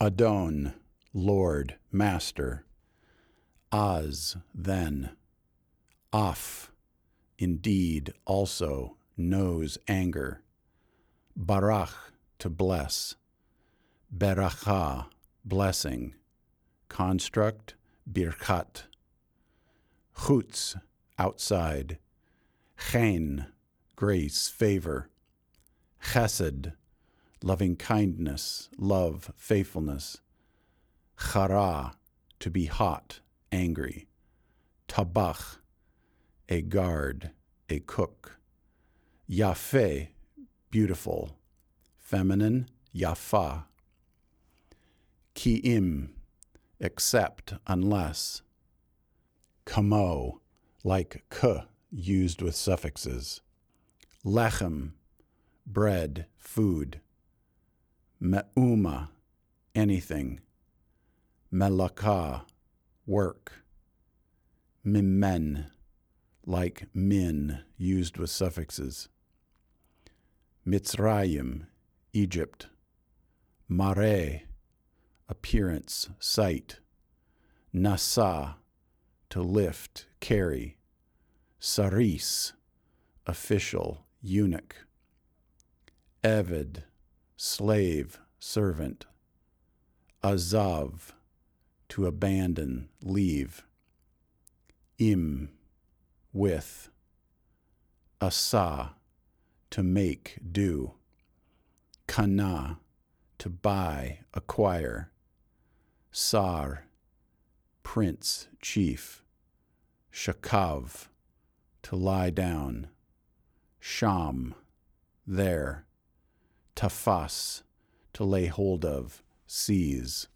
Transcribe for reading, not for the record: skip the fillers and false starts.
Adon, Lord, Master. Az, then. Af, indeed, also, knows anger. Barach, to bless. Beracha, blessing. Construct, birkat. Chutz, outside. Chen, grace, favor. Chesed, loving kindness, love, faithfulness. Chara, to be hot, angry. Tabach, a guard, a cook. Yafeh, beautiful, feminine, yafa. Ki'im, except, unless. Kamo, like k, used with suffixes. Lechem, bread, food. Me'uma, anything. Melaka, work. Mimen, like min, used with suffixes. Mitzrayim, Egypt. Mare, appearance, sight. Nasa, to lift, carry. Saris, official, eunuch. Eved, slave, servant. Azav, to abandon, leave. Im, with. Asa, to make, do. Kana, to buy, acquire. Sar, prince, chief. Shakav, to lie down. Sham, there. Tafas, to lay hold of, seize.